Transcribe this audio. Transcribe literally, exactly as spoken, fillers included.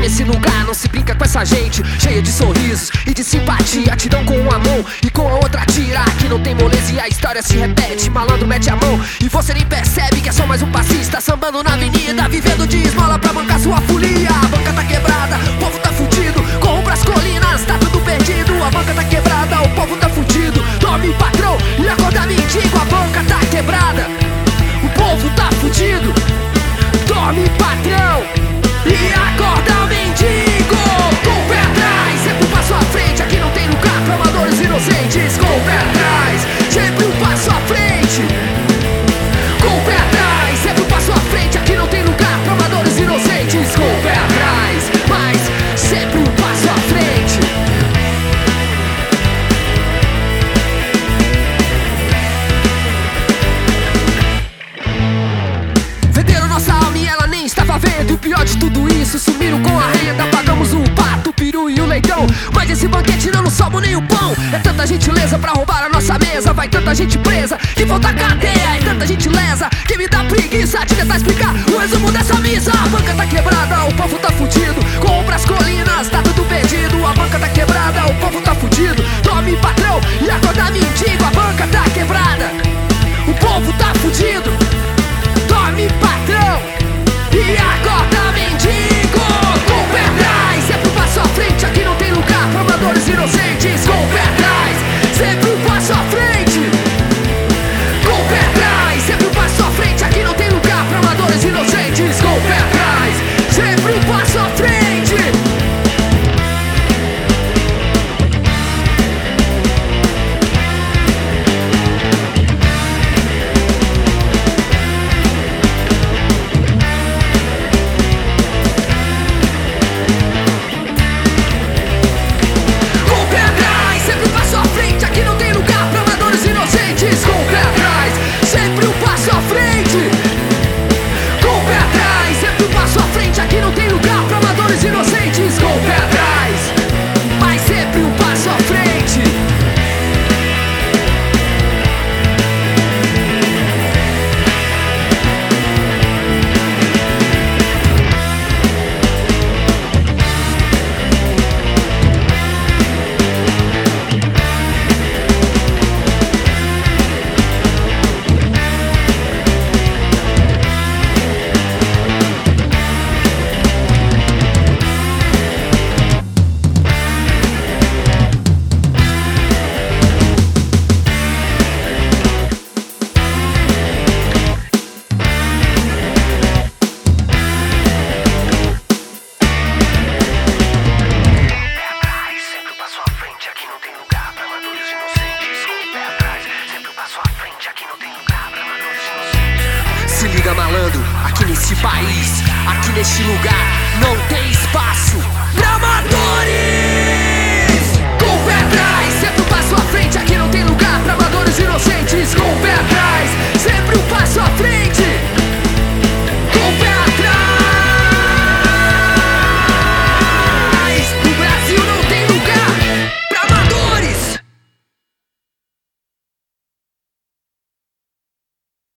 nesse lugar não se brinca com essa gente cheia de sorrisos e de simpatia. Te dão com uma mão e com a outra tira. Aqui não tem moleza e a história se repete. Malandro mete a mão e você nem percebe que é só mais um passista sambando na avenida, vivendo de esmola pra bancar sua folia. A banca tá quebrada, o povo tá fudido. Corram pras colinas, tá tudo perdido. A banca tá quebrada, o povo tá fudido. Dorme patrão e acorda mendigo. A banca tá quebrada, o povo tá fudido. Dorme patrão e acorda mendigo. Com o pé atrás, sempre um passo à frente. Aqui não tem lugar pra amadores inocentes. Com o pé atrás, sempre um passo à frente. Com o pé atrás, sempre um passo à frente. Aqui não tem lugar pra amadores inocentes. Com o pé atrás, mas sempre um passo à frente. Venderam nossa alma e ela nem estava vendo. E o pior de tudo isso, sumiram com a renda. Pagamos o pato, o peru e o leitão, mas esse banquete não nos salva nem o pão. É tanta gentileza pra roubar a nossa mesa. Vai tanta gente presa que volta a cadeia. É tanta gentileza que me dá preguiça de tentar explicar o resumo dessa missa. A banca tá quebrada, o povo tá fudido. Corram pras colinas, tá tudo perdido. A banca tá quebrada, o povo tá fudido. Dorme patrão e acorda mendigo. A banca tá quebrada, o povo tá fudido. Dorme patrão e acorda mendigo. Com o pé atrás, sempre um passo à frente. Aqui não tem lugar pra amadores inocentes. Com o pé atrás, sempre um passo à frente. Com o pé atrás, sempre um passo à frente. Aqui não tem lugar pra amadores inocentes. Com o pé atrás, sempre um passo à frente. Se liga, malandro, aqui nesse país, aqui neste lugar, não tem espaço pra amadores. Com o pé atrás, sempre um passo à frente. Aqui não tem lugar pra amadores inocentes. Com o pé atrás, sempre um passo